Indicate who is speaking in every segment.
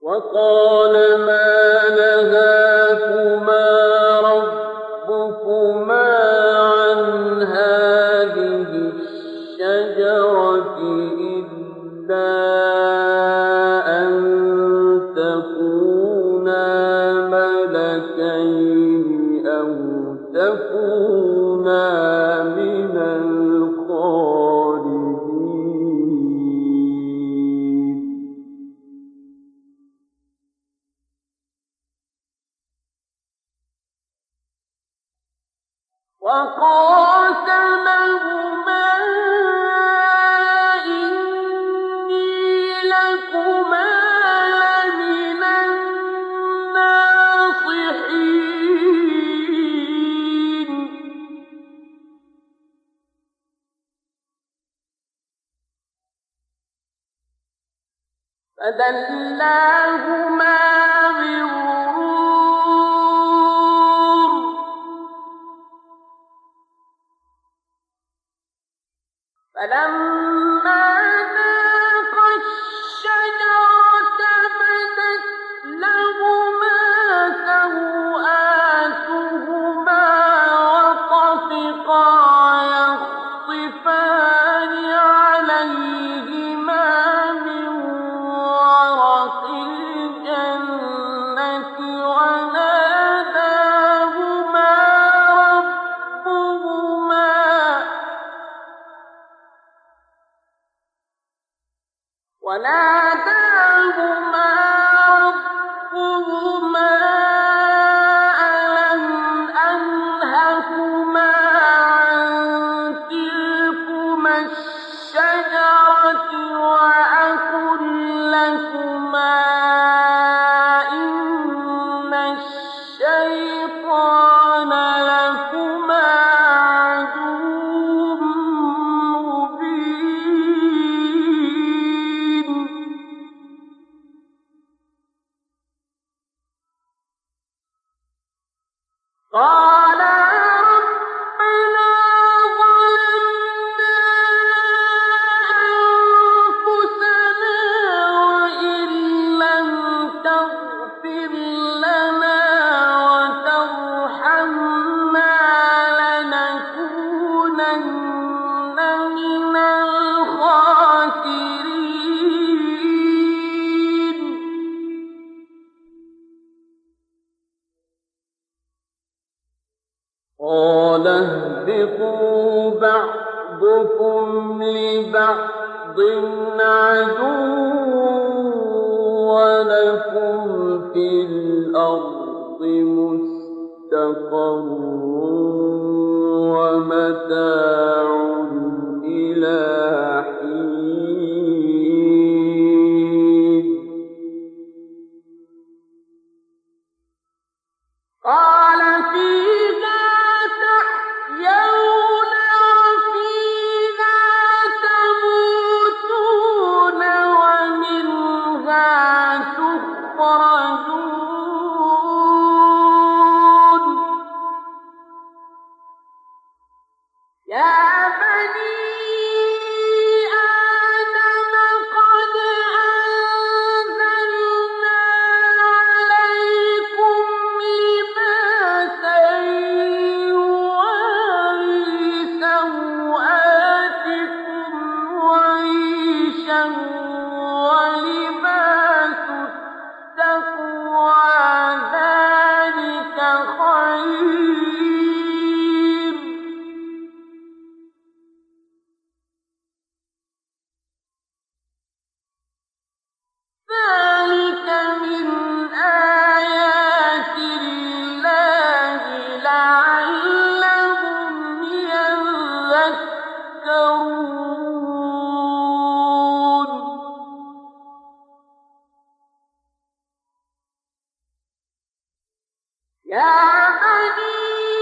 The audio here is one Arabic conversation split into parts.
Speaker 1: وقال ما نهاكما ربكما عن هذه الشجرة إلا أن تكونا ملكين أو تكونا من الخالدين. وقاسمهما إني لكما لمن الناصحين. فدلاهما بغرور فلما ذاقا الشجرة بدت لهما سوآتهما وطفقا يخصفان عليهما من ورق الجنة وناداهما ربهما ألم أنهكما عن تلكما الشجرة وأقل لكما إن الشيطان لكما عدو مبين. قالا ربنا ظلمنا أنفسنا وإن لم تغفر لنا وترحمنا لنكونن من الخاسرين. قال اهبطوا بعضكم لبعض عدو ولكم في الأرض مستقر ومتاع إلى حين. قال فيها تحيون وفيها تموتون ومنها تخرجون. يا بني آدم قد أنزلنا عليكم لباسا يواري سوآتكم وريشا ولباس التقوى ذلك خير. ذلك من آيات الله لعلهم يذكرون. يا بني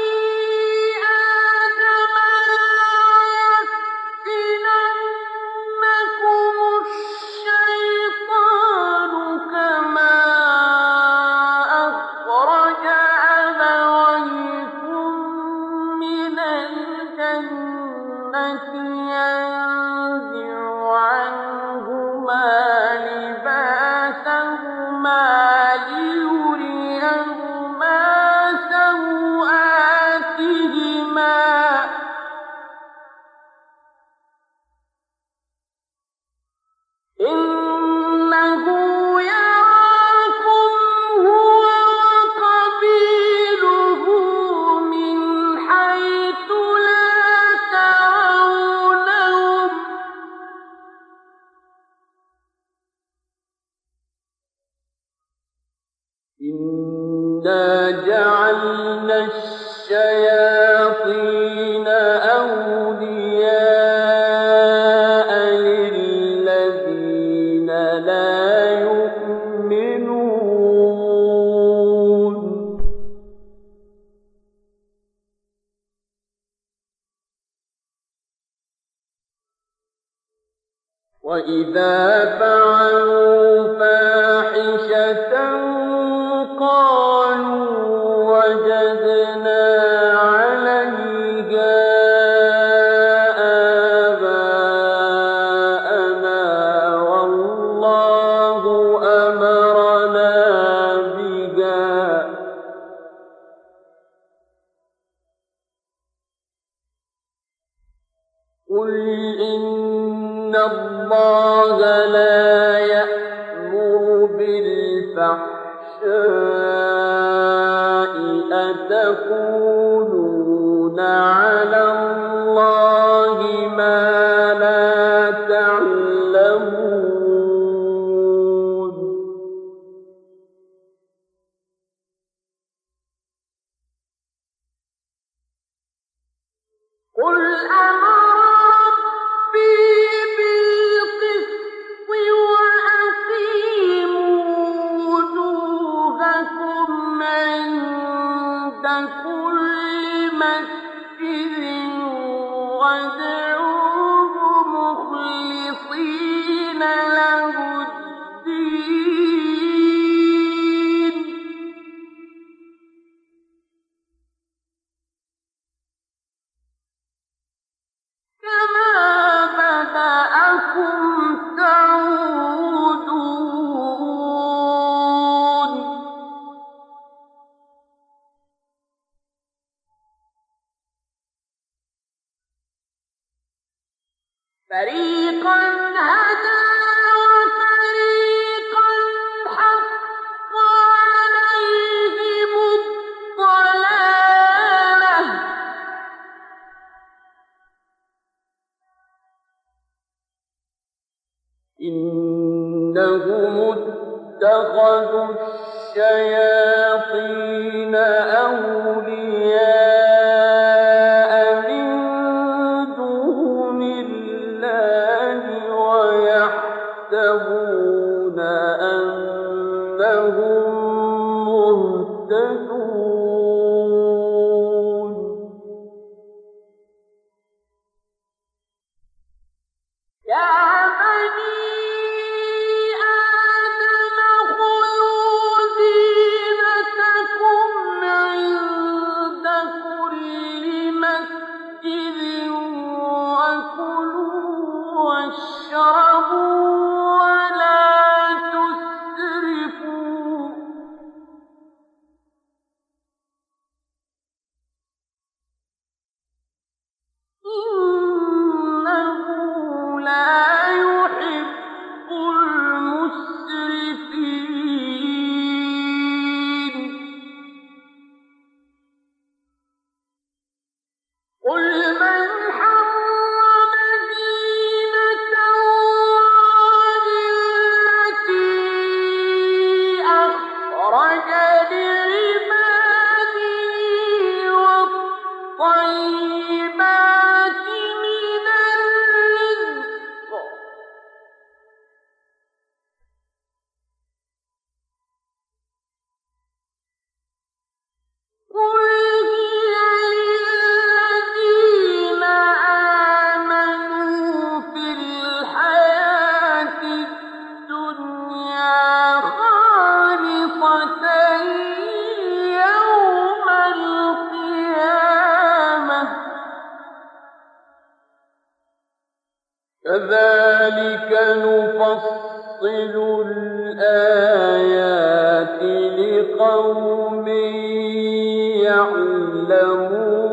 Speaker 1: آدم لا يفتننكم الشيطان كما أخرج أبويكم من الجنة ينزع عنهما لباسهما إِنَّا جَعَلْنَا الشَّيَاطِينَ أَوْلِيَاءَ لِلَّذِينَ لَا يُؤْمِنُونَ وَإِذَا فَعَلُوا فَاحِشَةً قَالُوا وَجَدْنَا عَلَيْهَا آبَاءَنَا وَاللَّهُ أَمَرَنَا بِهَا ۗ قُلْ إِنَّ اللَّهَ لَا يَأْمُرُ بِالْفَحْشَاءِ أَتَقُولُونَ عَلَى اللَّهِ مَا لَا تَعْلَمُونَ قُلْ أَمَرَ رَبِّي بِالْقِسْطِ وَأَقِيمُوا وُجُوهَكُمْ عِندَ كُلِّ مَسْجِدٍ وَادْعُوهُ مُخْلِصِينَ لَهُ الدِّينَ كَمَا بَدَأَكُمْ تَعُودُونَ فَرِيقًا هَدَىٰ وَفَرِيقًا حَقَّ عَلَيْهِمُ الضَّلَالَةُ ۗ إِنَّهُمُ اتَّخَذُوا الشَّيَاطِينَ أَوْلِيَاءَ مِن دُونِ اللَّهِ وَيَحْسَبُونَ أَنَّهُم مُّهْتَدُونَ يَا بَنِي آدَمَ خُذُوا زِينَتَكُمْ عِندَ كُلِّ مَسْجِدٍ وَكُلُوا وَاشْرَبُوا وَلَا تُسْرِفُوا ۚ إِنَّهُ لَا يُحِبُّ الْمُسْرِفِينَ قُلْ مَنْ حَرَّمَ زِينَةَ اللَّهِ الَّتِي أَخْرَجَ لِعِبَادِهِ وَالطَّيِّبَاتِ مِنَ الرِّزْقِ ۚ قُلْ هِيَ لِلَّذِينَ آمَنُوا فِي الْحَيَاةِ الدُّنْيَا خَالِصَةً يَوْمَ الْقِيَامَةِ ۗ كَذَٰلِكَ نُفَصِّلُ الْآيَاتِ لِقَوْمٍ يَعْلَمُونَ